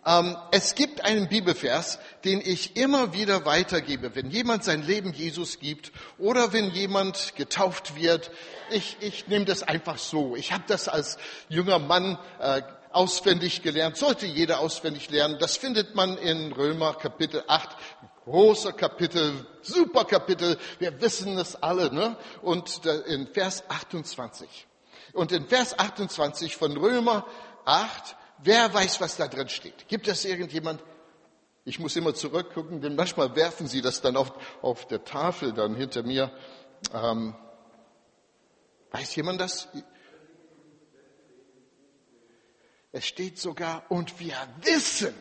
Es gibt einen Bibelvers, den ich immer wieder weitergebe, wenn jemand sein Leben Jesus gibt oder wenn jemand getauft wird. Ich nehme das einfach so. Ich habe das als junger Mann auswendig gelernt, sollte jeder auswendig lernen. Das findet man in Römer Kapitel 8, großer Kapitel, super Kapitel, wir wissen es alle, ne? Und in Vers 28. Und in Vers 28 von Römer 8, wer weiß, was da drin steht? Gibt es irgendjemand? Ich muss immer zurückgucken, denn manchmal werfen sie das dann auf der Tafel dann hinter mir. Weiß jemand das? Es steht sogar, und wir wissen,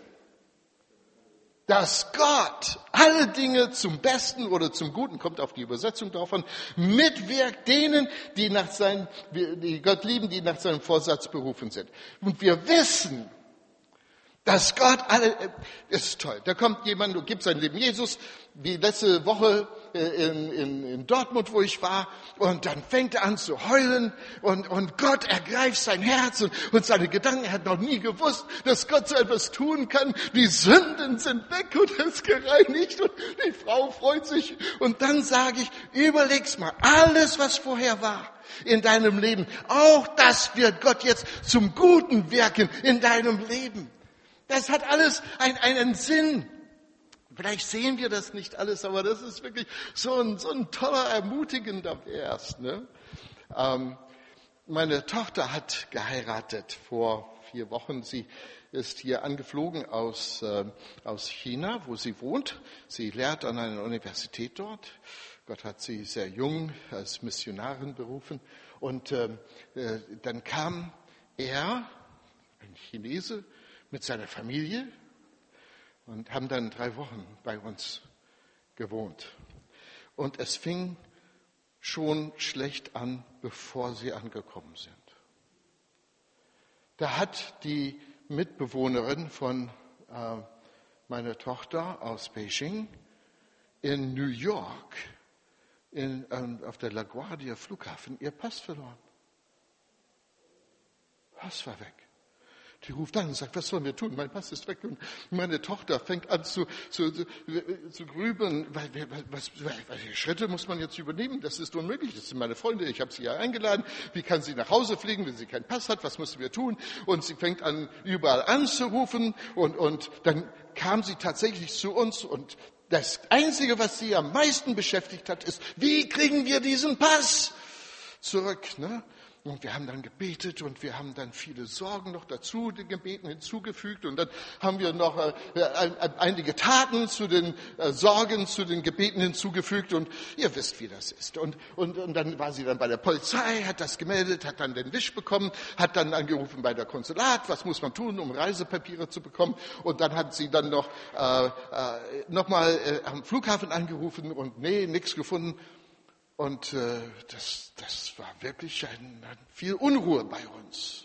dass Gott alle Dinge zum Besten oder zum Guten, kommt auf die Übersetzung davon, mitwirkt denen, die Gott lieben, die nach seinem Vorsatz berufen sind. Und wir wissen, dass Gott das ist toll. Da kommt jemand und gibt sein Leben Jesus, wie letzte Woche in Dortmund, wo ich war, und dann fängt er an zu heulen und Gott ergreift sein Herz und seine Gedanken. Er hat noch nie gewusst, dass Gott so etwas tun kann. Die Sünden sind weg und er ist gereinigt und die Frau freut sich. Und dann sage ich, überleg's mal, alles, was vorher war in deinem Leben, auch das wird Gott jetzt zum Guten wirken in deinem Leben. Das hat alles einen Sinn. Vielleicht sehen wir das nicht alles, aber das ist wirklich so ein toller, ermutigender Vers. Ne? Meine Tochter hat geheiratet vor 4 Wochen. Sie ist hier angeflogen aus China, wo sie wohnt. Sie lehrt an einer Universität dort. Gott hat sie sehr jung als Missionarin berufen. Und dann kam er, ein Chinese, mit seiner Familie und haben dann 3 Wochen bei uns gewohnt. Und es fing schon schlecht an, bevor sie angekommen sind. Da hat die Mitbewohnerin von meiner Tochter aus Beijing in New York auf der LaGuardia Flughafen ihr Pass verloren. Pass war weg. Die ruft an und sagt, was sollen wir tun? Mein Pass ist weg. Und meine Tochter fängt an zu grübeln. Welche Schritte muss man jetzt übernehmen? Das ist unmöglich. Das sind meine Freunde. Ich habe sie ja eingeladen. Wie kann sie nach Hause fliegen, wenn sie keinen Pass hat? Was müssen wir tun? Und sie fängt an, überall anzurufen. Und dann kam sie tatsächlich zu uns. Und das Einzige, was sie am meisten beschäftigt hat, ist, wie kriegen wir diesen Pass zurück? Ne? Und wir haben dann gebetet und wir haben dann viele Sorgen noch dazu, den Gebeten hinzugefügt. Und dann haben wir noch einige Taten zu den Sorgen, zu den Gebeten hinzugefügt. Und ihr wisst, wie das ist. Und dann war sie dann bei der Polizei, hat das gemeldet, hat dann den Wisch bekommen, hat dann angerufen bei der Konsulat, was muss man tun, um Reisepapiere zu bekommen. Und dann hat sie dann noch mal am Flughafen angerufen und nichts gefunden. Und das war wirklich viel Unruhe bei uns.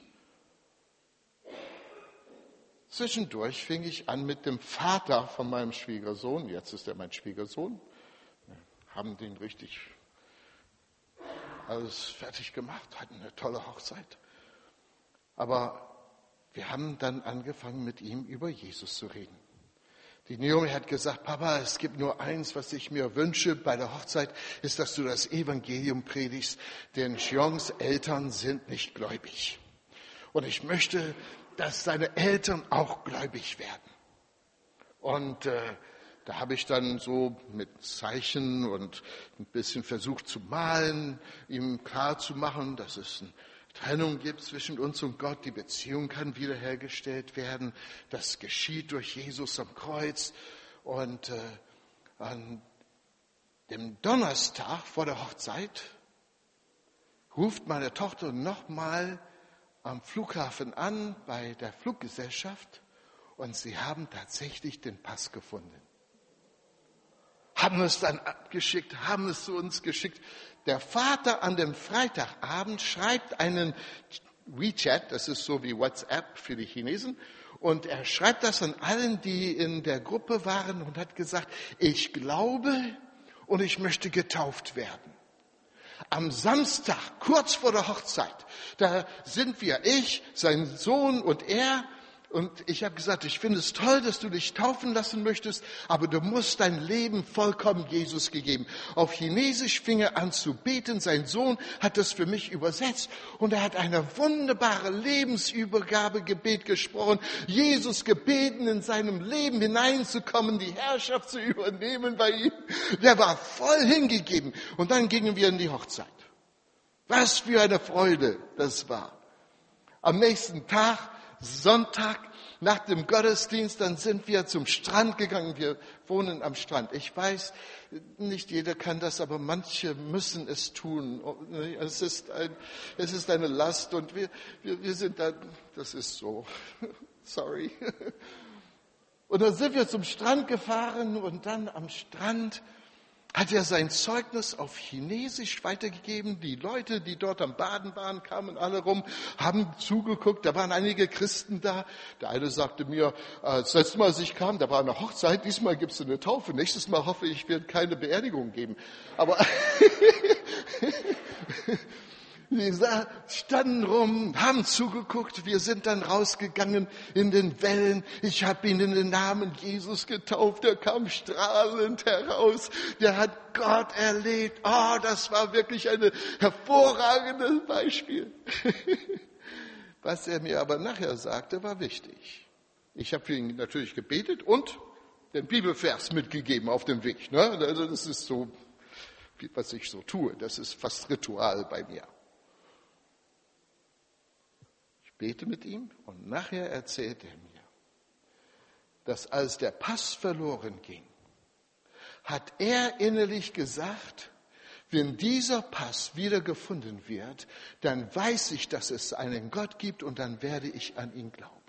Zwischendurch fing ich an mit dem Vater von meinem Schwiegersohn. Jetzt ist er mein Schwiegersohn. Wir haben den richtig alles fertig gemacht, hatten eine tolle Hochzeit. Aber wir haben dann angefangen, mit ihm über Jesus zu reden. Die Naomi hat gesagt, Papa, es gibt nur eins, was ich mir wünsche bei der Hochzeit, ist, dass du das Evangelium predigst, denn Xions Eltern sind nicht gläubig. Und ich möchte, dass seine Eltern auch gläubig werden. Und da habe ich dann so mit Zeichen und ein bisschen versucht zu malen, ihm klar zu machen, dass es eine Trennung gibt zwischen uns und Gott, die Beziehung kann wiederhergestellt werden, das geschieht durch Jesus am Kreuz. Und an dem Donnerstag vor der Hochzeit ruft meine Tochter nochmal am Flughafen an bei der Fluggesellschaft und sie haben tatsächlich den Pass gefunden. Haben es dann abgeschickt, haben es zu uns geschickt. Der Vater an dem Freitagabend schreibt einen WeChat, das ist so wie WhatsApp für die Chinesen, und er schreibt das an allen, die in der Gruppe waren und hat gesagt, ich glaube und ich möchte getauft werden. Am Samstag, kurz vor der Hochzeit, da sind wir, ich, sein Sohn und er, Und ich habe gesagt, ich finde es toll, dass du dich taufen lassen möchtest, aber du musst dein Leben vollkommen Jesus gegeben. Auf Chinesisch fing er an zu beten. Sein Sohn hat das für mich übersetzt. Und er hat eine wunderbare Lebensübergabegebet gesprochen. Jesus gebeten, in seinem Leben hineinzukommen, die Herrschaft zu übernehmen bei ihm. Der war voll hingegeben. Und dann gingen wir in die Hochzeit. Was für eine Freude das war. Am nächsten Tag, Sonntag, nach dem Gottesdienst, dann sind wir zum Strand gegangen. Wir wohnen am Strand. Ich weiß, nicht jeder kann das, aber manche müssen es tun. Es ist eine Last und wir sind da, das ist so. Sorry. Und dann sind wir zum Strand gefahren und dann am Strand hat er sein Zeugnis auf Chinesisch weitergegeben. Die Leute, die dort am Baden waren, kamen alle rum, haben zugeguckt. Da waren einige Christen da. Der eine sagte mir, das letzte Mal, als ich kam, da war eine Hochzeit. Diesmal gibt es eine Taufe. Nächstes Mal hoffe ich, wird keine Beerdigung geben. Aber die standen rum, haben zugeguckt. Wir sind dann rausgegangen in den Wellen. Ich habe ihn in den Namen Jesus getauft. Er kam strahlend heraus. Der hat Gott erlebt. Oh, das war wirklich ein hervorragendes Beispiel. Was er mir aber nachher sagte, war wichtig. Ich habe für ihn natürlich gebetet und den Bibelvers mitgegeben auf dem Weg. Also das ist so, was ich so tue. Das ist fast Ritual bei mir. Bete mit ihm und nachher erzählt er mir, dass als der Pass verloren ging, hat er innerlich gesagt, wenn dieser Pass wieder gefunden wird, dann weiß ich, dass es einen Gott gibt und dann werde ich an ihn glauben.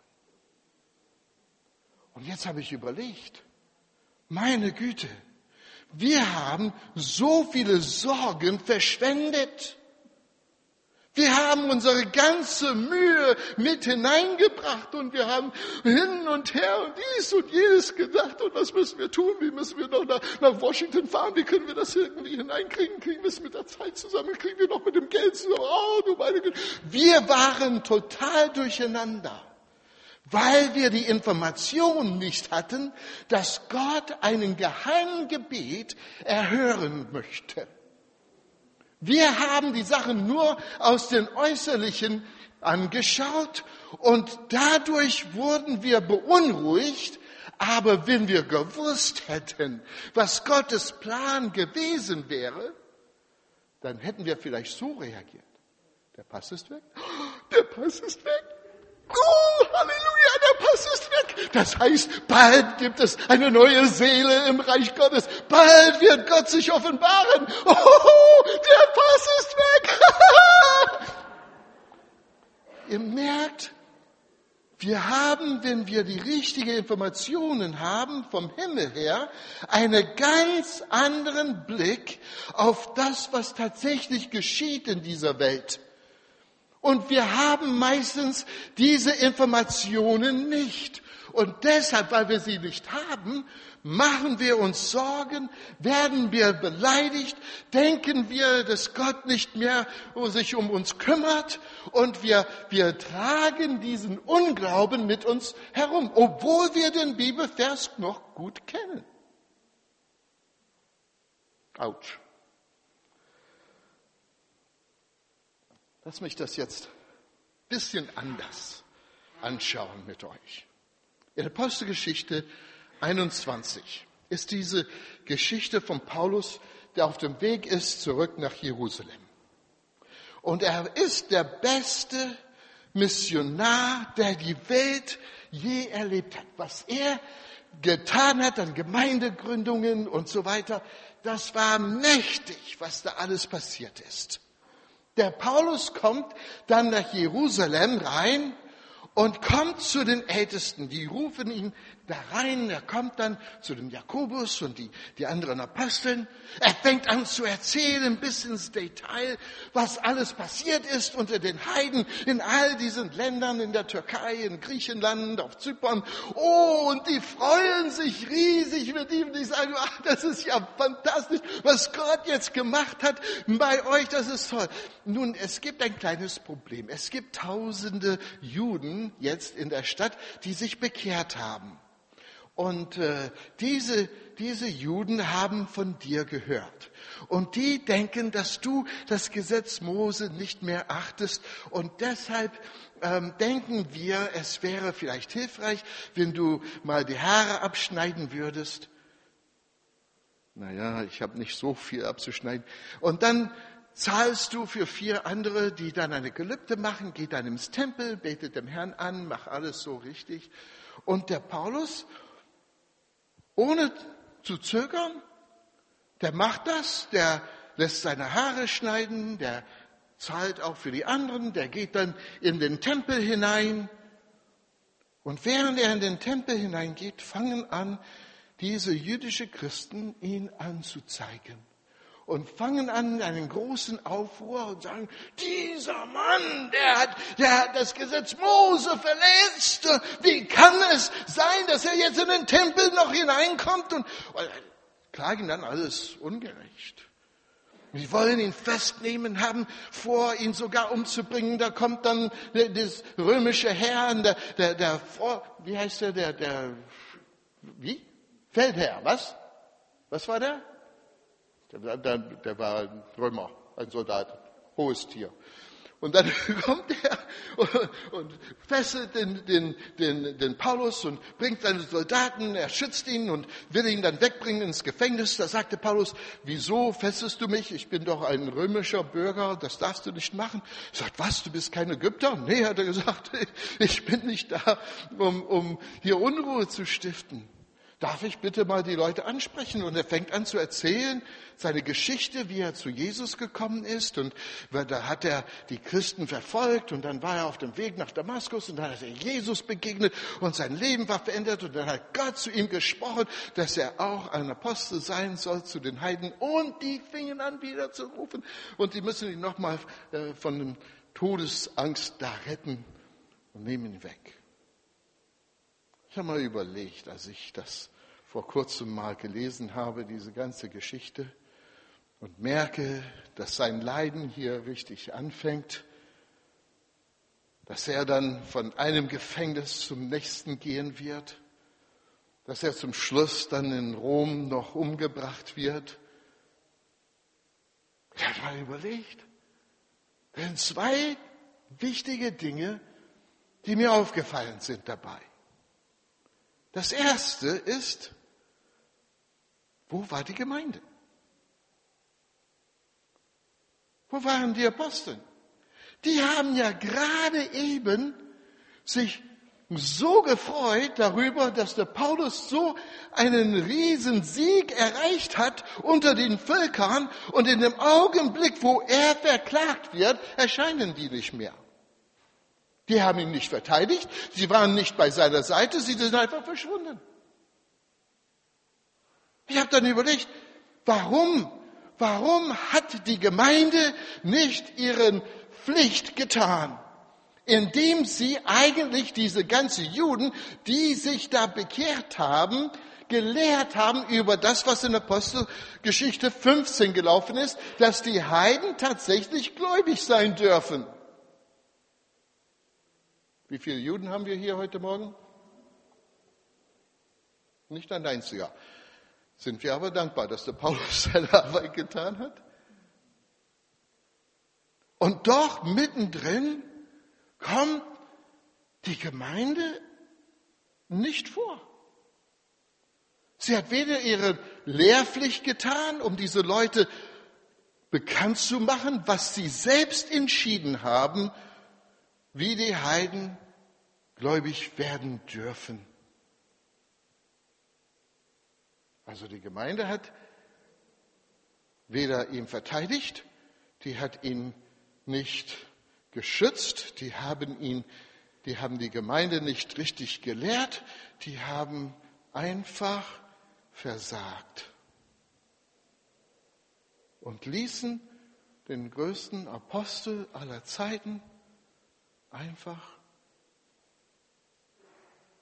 Und jetzt habe ich überlegt, meine Güte, wir haben so viele Sorgen verschwendet. Wir haben unsere ganze Mühe mit hineingebracht und wir haben hin und her und dies und jenes gedacht. Und was müssen wir tun? Wie müssen wir noch nach Washington fahren? Wie können wir das irgendwie hineinkriegen? Kriegen wir es mit der Zeit zusammen? Kriegen wir noch mit dem Geld zusammen? Oh, du meine Güte. Wir waren total durcheinander, weil wir die Information nicht hatten, dass Gott einen geheimen Gebet erhören möchte. Wir haben die Sachen nur aus den Äußerlichen angeschaut und dadurch wurden wir beunruhigt. Aber wenn wir gewusst hätten, was Gottes Plan gewesen wäre, dann hätten wir vielleicht so reagiert. Der Pass ist weg. Der Pass ist weg. Oh, Halleluja, der Pass ist weg. Das heißt, bald gibt es eine neue Seele im Reich Gottes. Bald wird Gott sich offenbaren. Oh, der Pass ist weg. Ihr merkt, wir haben, wenn wir die richtigen Informationen haben vom Himmel her, einen ganz anderen Blick auf das, was tatsächlich geschieht in dieser Welt. Und wir haben meistens diese Informationen nicht. Und deshalb, weil wir sie nicht haben, machen wir uns Sorgen, werden wir beleidigt, denken wir, dass Gott nicht mehr sich um uns kümmert. Und wir tragen diesen Unglauben mit uns herum, obwohl wir den Bibelvers noch gut kennen. Autsch. Lass mich das jetzt ein bisschen anders anschauen mit euch. In der Apostelgeschichte 21 ist diese Geschichte von Paulus, der auf dem Weg ist zurück nach Jerusalem. Und er ist der beste Missionar, der die Welt je erlebt hat. Was er getan hat an Gemeindegründungen und so weiter, das war mächtig, was da alles passiert ist. Der Paulus kommt dann nach Jerusalem rein und kommt zu den Ältesten. Die rufen ihn da rein. Er kommt dann zu dem Jakobus und die anderen Aposteln. Er fängt an zu erzählen bis ins Detail, was alles passiert ist unter den Heiden in all diesen Ländern, in der Türkei, in Griechenland, auf Zypern. Oh, und die freuen sich riesig mit ihm. Die sagen, ach, das ist ja fantastisch, was Gott jetzt gemacht hat bei euch, das ist toll. Nun, es gibt ein kleines Problem. Es gibt tausende Juden, Juden jetzt in der Stadt, die sich bekehrt haben. Und diese Juden haben von dir gehört. Und die denken, dass du das Gesetz Mose nicht mehr achtest. Und deshalb denken wir, es wäre vielleicht hilfreich, wenn du mal die Haare abschneiden würdest. Naja, ich habe nicht so viel abzuschneiden. Und dann zahlst du für 4 andere, die dann eine Gelübde machen, geht dann ins Tempel, betet dem Herrn an, mach alles so richtig. Und der Paulus, ohne zu zögern, der macht das, der lässt seine Haare schneiden, der zahlt auch für die anderen, der geht dann in den Tempel hinein. Und während er in den Tempel hineingeht, fangen an, diese jüdischen Christen ihn anzuzeigen. Und fangen an einen großen Aufruhr und sagen, dieser Mann, der hat das Gesetz Mose verletzt. Wie kann es sein, dass er jetzt in den Tempel noch hineinkommt? Und klagen dann alles ungerecht. Sie wollen ihn festnehmen, haben vor, ihn sogar umzubringen. Da kommt dann das römische Heer, wie heißt der, Feldherr, was? Was war der? Der war ein Römer, ein Soldat, hohes Tier. Und dann kommt er und fesselt den Paulus und bringt seine Soldaten, er schützt ihn und will ihn dann wegbringen ins Gefängnis. Da sagte Paulus, wieso fesselst du mich? Ich bin doch ein römischer Bürger, das darfst du nicht machen. Er sagt, was, du bist kein Ägypter? Nee, hat er gesagt, ich bin nicht da, um hier Unruhe zu stiften. Darf ich bitte mal die Leute ansprechen? Und er fängt an zu erzählen, seine Geschichte, wie er zu Jesus gekommen ist. Und da hat er die Christen verfolgt und dann war er auf dem Weg nach Damaskus und dann hat er Jesus begegnet und sein Leben war verändert und dann hat Gott zu ihm gesprochen, dass er auch ein Apostel sein soll zu den Heiden. Und die fingen an wieder zu rufen und die müssen ihn nochmal von der Todesangst da retten und nehmen ihn weg. Ich habe mal überlegt, als ich das vor kurzem mal gelesen habe, diese ganze Geschichte, und merke, dass sein Leiden hier richtig anfängt, dass er dann von einem Gefängnis zum nächsten gehen wird, dass er zum Schluss dann in Rom noch umgebracht wird. Ich habe mal überlegt, das sind 2 wichtige Dinge, die mir aufgefallen sind dabei. Das erste ist, wo war die Gemeinde? Wo waren die Apostel? Die haben ja gerade eben sich so gefreut darüber, dass der Paulus so einen riesen Sieg erreicht hat unter den Völkern und in dem Augenblick, wo er verklagt wird, erscheinen die nicht mehr. Die haben ihn nicht verteidigt, sie waren nicht bei seiner Seite, sie sind einfach verschwunden. Ich habe dann überlegt, warum hat die Gemeinde nicht ihre Pflicht getan, indem sie eigentlich diese ganzen Juden, die sich da bekehrt haben, gelehrt haben über das, was in Apostelgeschichte 15 gelaufen ist, dass die Heiden tatsächlich gläubig sein dürfen. Wie viele Juden haben wir hier heute Morgen? Nicht ein einziger. Sind wir aber dankbar, dass der Paulus seine Arbeit getan hat? Und doch mittendrin kommt die Gemeinde nicht vor. Sie hat weder ihre Lehrpflicht getan, um diese Leute bekannt zu machen, was sie selbst entschieden haben, wie die Heiden gläubig werden dürfen. Also die Gemeinde hat weder ihn verteidigt, die hat ihn nicht geschützt, die haben die Gemeinde nicht richtig gelehrt, die haben einfach versagt und ließen den größten Apostel aller Zeiten einfach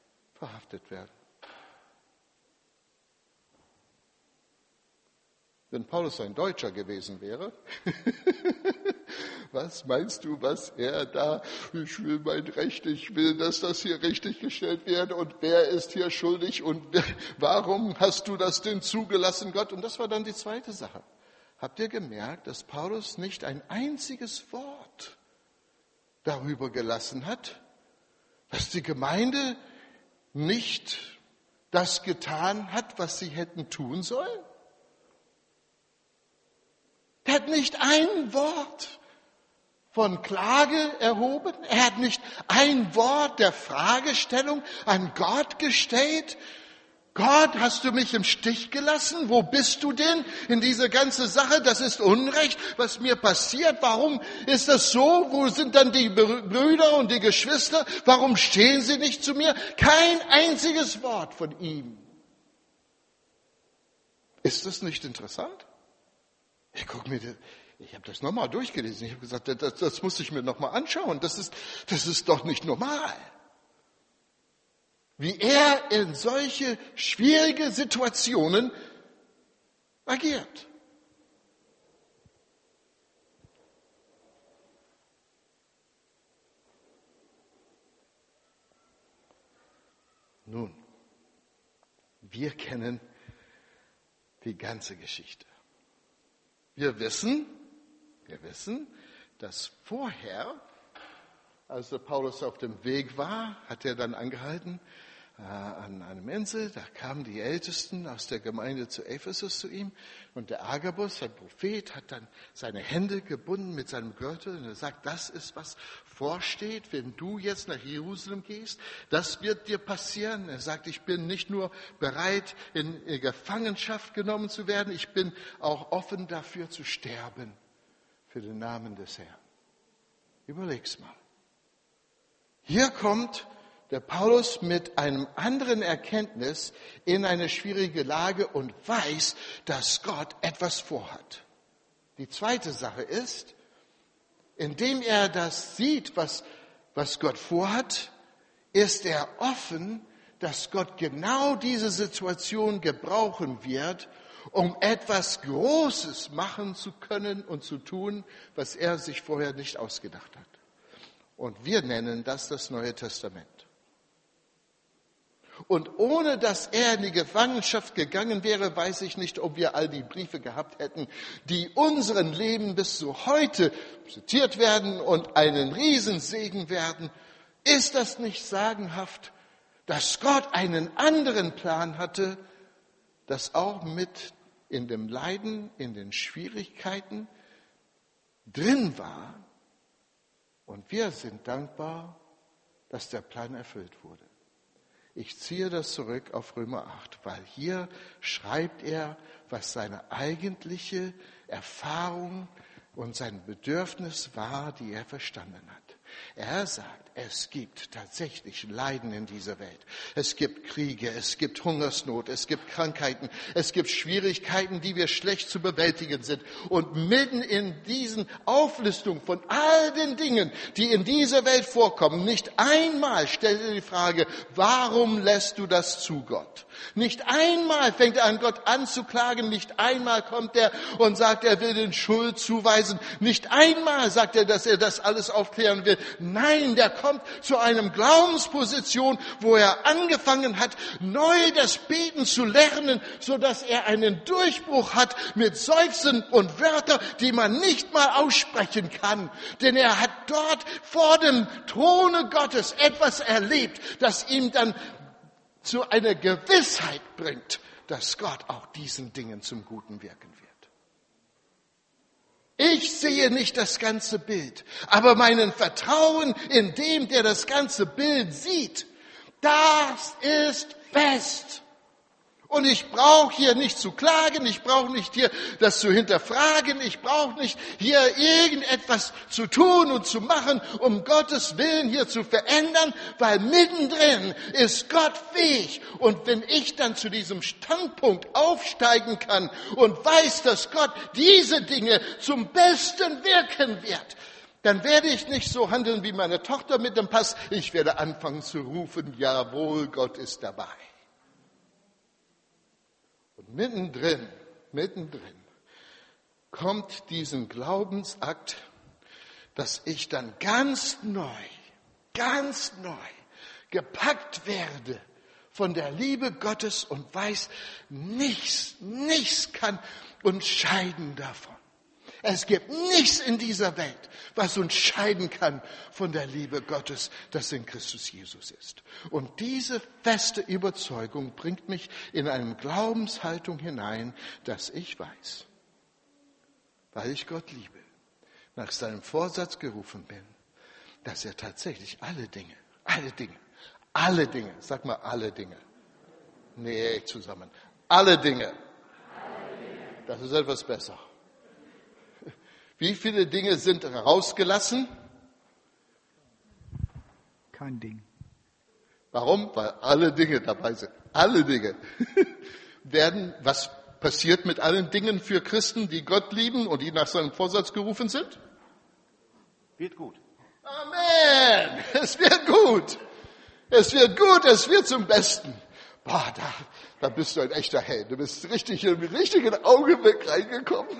verhaftet werden. Wenn Paulus ein Deutscher gewesen wäre, was meinst du, was er da, ich will mein Recht, ich will, dass das hier richtig gestellt wird und wer ist hier schuldig und warum hast du das denn zugelassen, Gott? Und das war dann die zweite Sache. Habt ihr gemerkt, dass Paulus nicht ein einziges Wort darüber gelassen hat, dass die Gemeinde nicht das getan hat, was sie hätten tun sollen? Er hat nicht ein Wort von Klage erhoben. Er hat nicht ein Wort der Fragestellung an Gott gestellt. Gott, hast du mich im Stich gelassen? Wo bist du denn in diese ganze Sache? Das ist Unrecht, was mir passiert. Warum ist das so? Wo sind dann die Brüder und die Geschwister? Warum stehen sie nicht zu mir? Kein einziges Wort von ihm. Ist das nicht interessant? Ich habe das nochmal durchgelesen. Ich habe gesagt, das muss ich mir nochmal anschauen. Das ist doch nicht normal. Wie er in solche schwierige Situationen agiert. Nun, wir kennen die ganze Geschichte. Wir wissen, dass vorher, als der Paulus auf dem Weg war, hat er dann angehalten an einem Insel. Da kamen die Ältesten aus der Gemeinde zu Ephesus zu ihm. Und der Agabus, ein Prophet, hat dann seine Hände gebunden mit seinem Gürtel. Und er sagt, das ist, was vorsteht, wenn du jetzt nach Jerusalem gehst. Das wird dir passieren. Er sagt, ich bin nicht nur bereit, in Gefangenschaft genommen zu werden, ich bin auch offen dafür zu sterben, für den Namen des Herrn. Überleg's mal. Hier kommt der Paulus mit einem anderen Erkenntnis in eine schwierige Lage und weiß, dass Gott etwas vorhat. Die zweite Sache ist, indem er das sieht, was Gott vorhat, ist er offen, dass Gott genau diese Situation gebrauchen wird, um etwas Großes machen zu können und zu tun, was er sich vorher nicht ausgedacht hat. Und wir nennen das Neue Testament. Und ohne dass er in die Gefangenschaft gegangen wäre, weiß ich nicht, ob wir all die Briefe gehabt hätten, die unseren Leben bis zu heute zitiert werden und einen Riesensegen werden. Ist das nicht sagenhaft, dass Gott einen anderen Plan hatte, das auch mit in dem Leiden, in den Schwierigkeiten drin war? Und wir sind dankbar, dass der Plan erfüllt wurde. Ich ziehe das zurück auf Römer 8, weil hier schreibt er, was seine eigentliche Erfahrung und sein Bedürfnis war, die er verstanden hat. Er sagt, es gibt tatsächlich Leiden in dieser Welt. Es gibt Kriege, es gibt Hungersnot, es gibt Krankheiten, es gibt Schwierigkeiten, die wir schlecht zu bewältigen sind. Und mitten in diesen Auflistungen von all den Dingen, die in dieser Welt vorkommen, nicht einmal stellt er die Frage, warum lässt du das zu, Gott? Nicht einmal fängt er an, Gott anzuklagen, nicht einmal kommt er und sagt, er will den Schuld zuweisen, nicht einmal sagt er, dass er das alles aufklären will. Nein, der kommt zu einem Glaubensposition, wo er angefangen hat, neu das Beten zu lernen, so dass er einen Durchbruch hat mit Seufzen und Wörtern, die man nicht mal aussprechen kann. Denn er hat dort vor dem Throne Gottes etwas erlebt, das ihm dann zu einer Gewissheit bringt, dass Gott auch diesen Dingen zum Guten wirken wird. Ich sehe nicht das ganze Bild, aber mein Vertrauen in dem, der das ganze Bild sieht, das ist fest. Und ich brauche hier nicht zu klagen, ich brauche nicht hier das zu hinterfragen, ich brauche nicht hier irgendetwas zu tun und zu machen, um Gottes Willen hier zu verändern, weil mittendrin ist Gott fähig. Und wenn ich dann zu diesem Standpunkt aufsteigen kann und weiß, dass Gott diese Dinge zum Besten wirken wird, dann werde ich nicht so handeln wie meine Tochter mit dem Pass. Ich werde anfangen zu rufen, jawohl, Gott ist dabei. Und mittendrin kommt diesen Glaubensakt, dass ich dann ganz neu gepackt werde von der Liebe Gottes und weiß, nichts kann uns scheiden davon. Es gibt nichts in dieser Welt, was uns scheiden kann von der Liebe Gottes, das in Christus Jesus ist. Und diese feste Überzeugung bringt mich in eine Glaubenshaltung hinein, dass ich weiß, weil ich Gott liebe, nach seinem Vorsatz gerufen bin, dass er tatsächlich alle Dinge, sag mal alle Dinge. Nee, zusammen. Alle Dinge. Das ist etwas besser. Wie viele Dinge sind rausgelassen? Kein Ding. Warum? Weil alle Dinge dabei sind. Alle Dinge. Was passiert mit allen Dingen für Christen, die Gott lieben und die nach seinem Vorsatz gerufen sind? Wird gut. Amen. Es wird gut. Es wird gut, es wird zum Besten. Boah, da bist du ein echter Held. Du bist richtig im richtigen Augenblick reingekommen.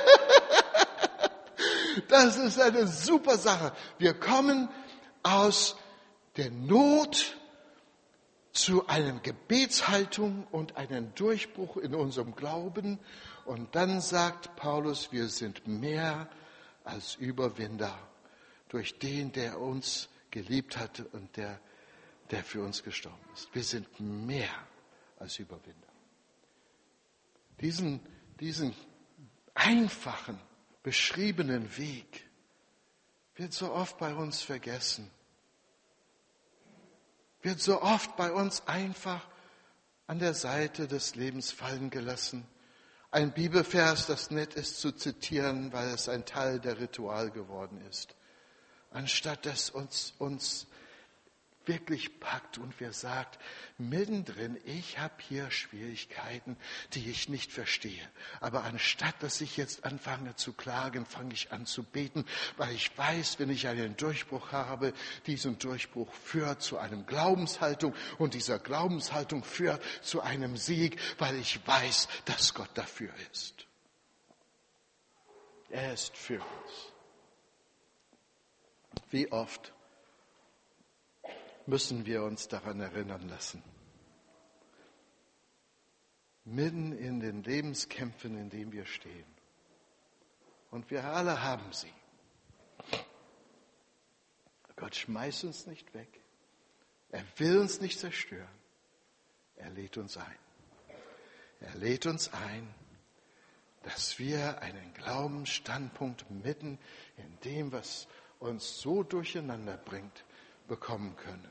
Das ist eine super Sache. Wir kommen aus der Not zu einer Gebetshaltung und einem Durchbruch in unserem Glauben. Und dann sagt Paulus, wir sind mehr als Überwinder durch den, der uns geliebt hat und der für uns gestorben ist. Wir sind mehr als Überwinder. Diesen einfachen, beschriebenen Weg wird so oft bei uns vergessen. Wird so oft bei uns einfach an der Seite des Lebens fallen gelassen. Ein Bibelvers, das nett ist zu zitieren, weil es ein Teil der Ritual geworden ist. Anstatt dass uns wirklich packt und wir sagt, mittendrin, ich habe hier Schwierigkeiten, die ich nicht verstehe. Aber anstatt, dass ich jetzt anfange zu klagen, fange ich an zu beten, weil ich weiß, wenn ich einen Durchbruch habe, diesen Durchbruch führt zu einer Glaubenshaltung und dieser Glaubenshaltung führt zu einem Sieg, weil ich weiß, dass Gott dafür ist. Er ist für uns. Wie oft müssen wir uns daran erinnern lassen. Mitten in den Lebenskämpfen, in denen wir stehen. Und wir alle haben sie. Gott schmeißt uns nicht weg. Er will uns nicht zerstören. Er lädt uns ein. Er lädt uns ein, dass wir einen Glaubensstandpunkt mitten in dem, was uns so durcheinander bringt, bekommen können.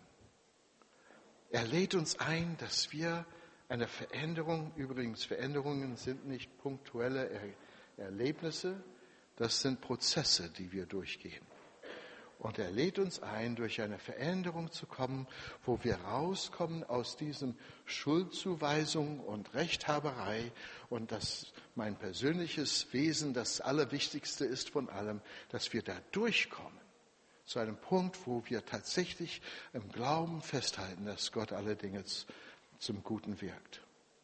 Er lädt uns ein, dass wir eine Veränderung, übrigens Veränderungen sind nicht punktuelle Erlebnisse, das sind Prozesse, die wir durchgehen. Und er lädt uns ein, durch eine Veränderung zu kommen, wo wir rauskommen aus diesem Schuldzuweisung und Rechthaberei und dass mein persönliches Wesen das Allerwichtigste ist von allem, dass wir da durchkommen. Zu einem Punkt, wo wir tatsächlich im Glauben festhalten, dass Gott alle Dinge zum Guten wirkt.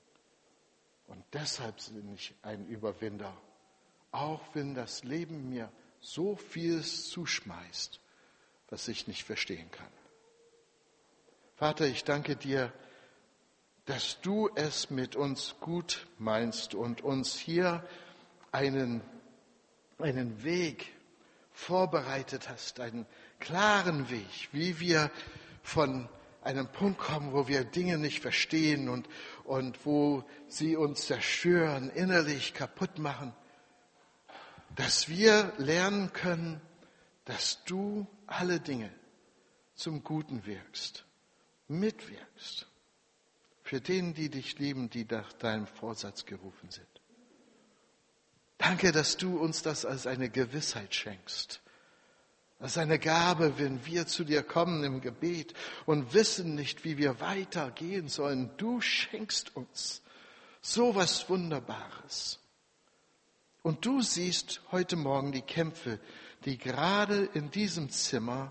Und deshalb bin ich ein Überwinder, auch wenn das Leben mir so vieles zuschmeißt, was ich nicht verstehen kann. Vater, ich danke dir, dass du es mit uns gut meinst und uns hier einen Weg vorbereitet hast, einen klaren Weg, wie wir von einem Punkt kommen, wo wir Dinge nicht verstehen und wo sie uns zerstören, innerlich kaputt machen, dass wir lernen können, dass du alle Dinge zum Guten wirkst, mitwirkst, für denen, die dich lieben, die nach deinem Vorsatz gerufen sind. Danke, dass du uns das als eine Gewissheit schenkst, als eine Gabe, wenn wir zu dir kommen im Gebet und wissen nicht, wie wir weitergehen sollen. Du schenkst uns so was Wunderbares. Und du siehst heute Morgen die Kämpfe, die gerade in diesem Zimmer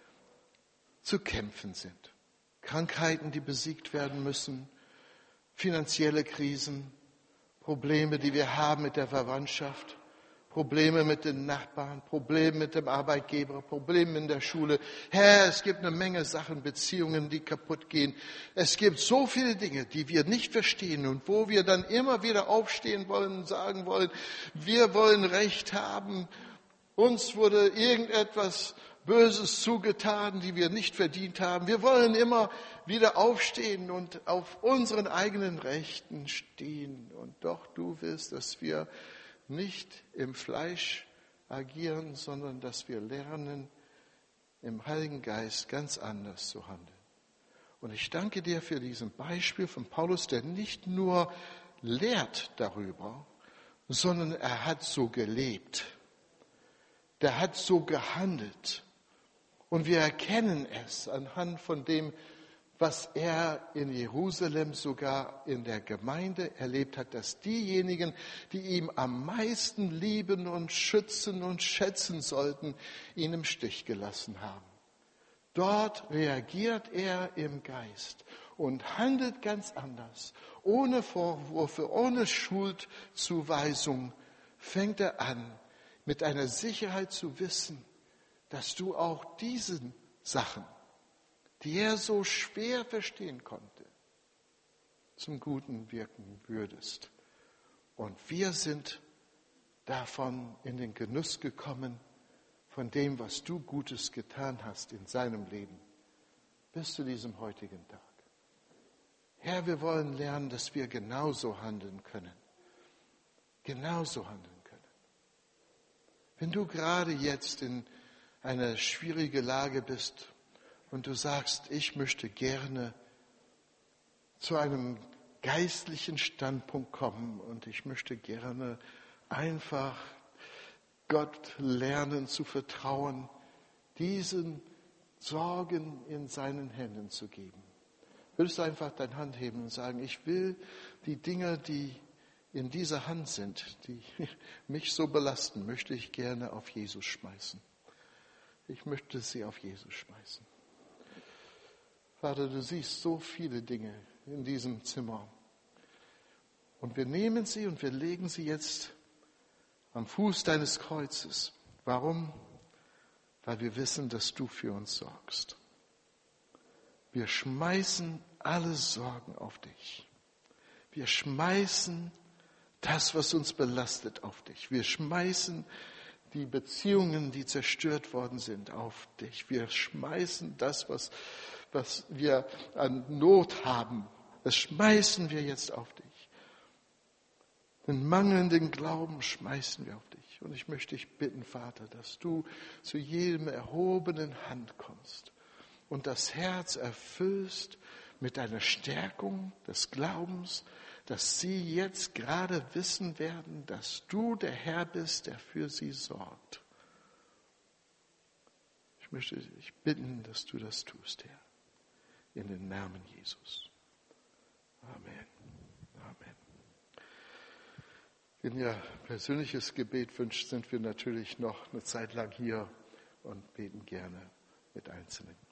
zu kämpfen sind. Krankheiten, die besiegt werden müssen, finanzielle Krisen, Probleme, die wir haben mit der Verwandtschaft, Probleme mit den Nachbarn, Probleme mit dem Arbeitgeber, Probleme in der Schule. Herr, es gibt eine Menge Sachen, Beziehungen, die kaputt gehen. Es gibt so viele Dinge, die wir nicht verstehen und wo wir dann immer wieder aufstehen wollen und sagen wollen, wir wollen Recht haben. Uns wurde irgendetwas Böses zugetan, die wir nicht verdient haben. Wir wollen immer wieder aufstehen und auf unseren eigenen Rechten stehen. Und doch du willst, dass wir nicht im Fleisch agieren, sondern dass wir lernen, im Heiligen Geist ganz anders zu handeln. Und ich danke dir für diesen Beispiel von Paulus, der nicht nur lehrt darüber, sondern er hat so gelebt. Der hat so gehandelt. Und wir erkennen es anhand von dem, was er in Jerusalem sogar in der Gemeinde erlebt hat, dass diejenigen, die ihm am meisten lieben und schützen und schätzen sollten, ihn im Stich gelassen haben. Dort reagiert er im Geist und handelt ganz anders. Ohne Vorwürfe, ohne Schuldzuweisung fängt er an, mit einer Sicherheit zu wissen, dass du auch diesen Sachen, die er so schwer verstehen konnte, zum Guten wirken würdest. Und wir sind davon in den Genuss gekommen, von dem, was du Gutes getan hast in seinem Leben, bis zu diesem heutigen Tag. Herr, wir wollen lernen, dass wir genauso handeln können. Genauso handeln können. Wenn du gerade jetzt in eine schwierige Lage bist und du sagst, ich möchte gerne zu einem geistlichen Standpunkt kommen und ich möchte gerne einfach Gott lernen zu vertrauen, diesen Sorgen in seinen Händen zu geben. Würdest du einfach deine Hand heben und sagen, ich will die Dinge, die in dieser Hand sind, die mich so belasten, möchte ich gerne auf Jesus schmeißen. Ich möchte sie auf Jesus schmeißen. Vater, du siehst so viele Dinge in diesem Zimmer. Und wir nehmen sie und wir legen sie jetzt am Fuß deines Kreuzes. Warum? Weil wir wissen, dass du für uns sorgst. Wir schmeißen alle Sorgen auf dich. Wir schmeißen das, was uns belastet, auf dich. Wir schmeißen die Beziehungen, die zerstört worden sind, auf dich. Wir schmeißen das, was wir an Not haben. Das schmeißen wir jetzt auf dich. Den mangelnden Glauben schmeißen wir auf dich. Und ich möchte dich bitten, Vater, dass du zu jedem erhobenen Hand kommst und das Herz erfüllst mit deiner Stärkung des Glaubens, dass sie jetzt gerade wissen werden, dass du der Herr bist, der für sie sorgt. Ich möchte dich bitten, dass du das tust, Herr, in den Namen Jesus. Amen. Amen. Wenn ihr persönliches Gebet wünscht, sind wir natürlich noch eine Zeit lang hier und beten gerne mit Einzelnen.